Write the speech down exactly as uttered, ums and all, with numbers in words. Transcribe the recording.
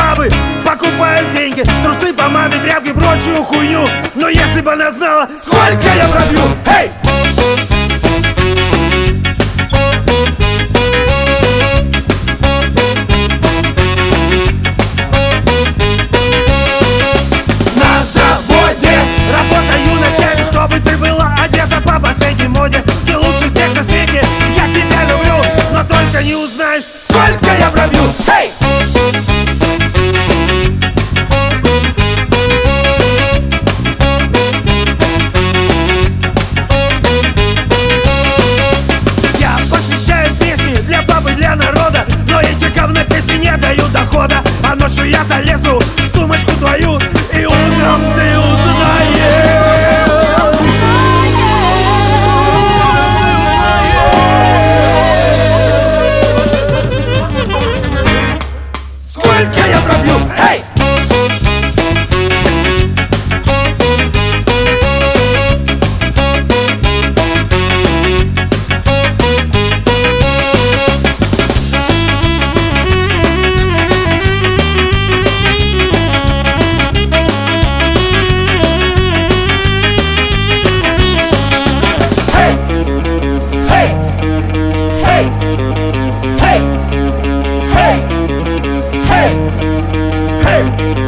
бабы покупают деньги, трусы, помады, тряпки, прочую хуйню. Но если бы она знала, сколько я пробью. Эй! На заводе работаю ночами, чтобы ты была одета по последней моде. Ты лучше всех на свете, я тебя люблю, но только не узнаешь, сколько я пробью. Эй! Я посвящаю песни для бабы, для народа, но эти говно песни не дают дохода. А ночью я залезу в сумочку твою, и утром ты узнаешь. Сколько я пробью? Эй! Hey! Hey! Hey!